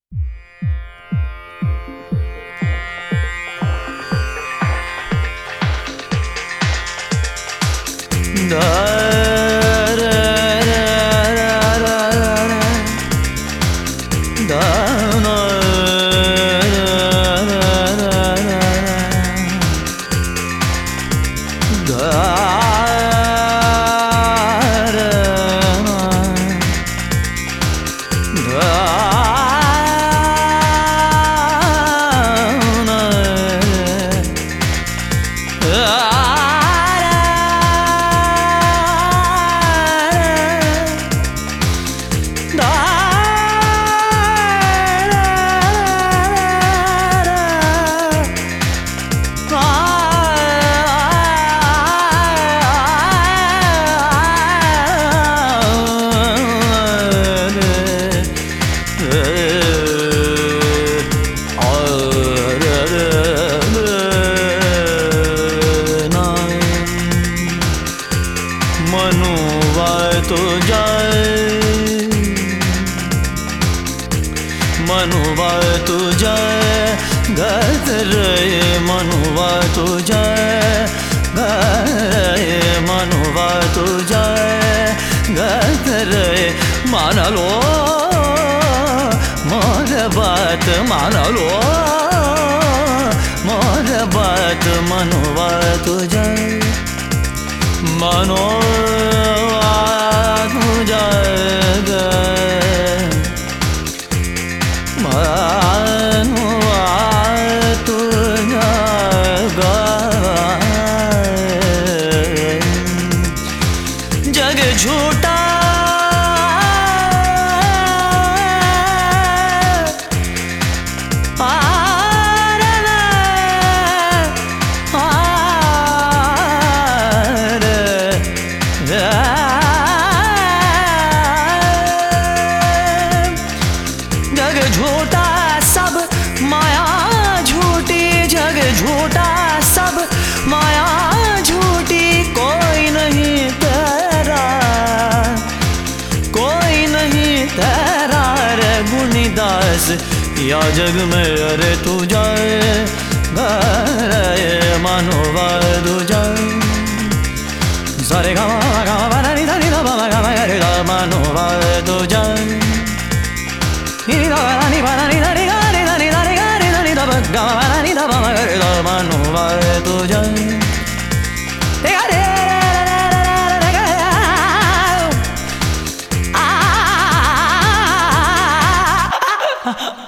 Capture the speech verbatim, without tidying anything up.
मनुवा तो जाए मनुवा तो जाए घर मनुवा तो जाए घर मनुवा तो जाए घर मान लो मोर बात मान लो मोर बात मनुवा तो जाए मनोवा तू जाएगा मनोवा तू जाएगा जग झूठा जग झूठा सब माया झूठी जग झूठा सब माया झूठी कोई नहीं तेरा कोई नहीं तेरा रे गुणीदास या जग में अरे तू जाए घर मनोवा तू जाए सारे गामा गामा बना नी धा नी धा बामा गामा रे धा मनोवा तू जाए नी धा बना नी बना नी धा नी गा नी धा नी धा नी गा नी धा नी धा बा गामा बना नी धा बामा रे धा मनोवा तू जाए रे गा रे रे गा आ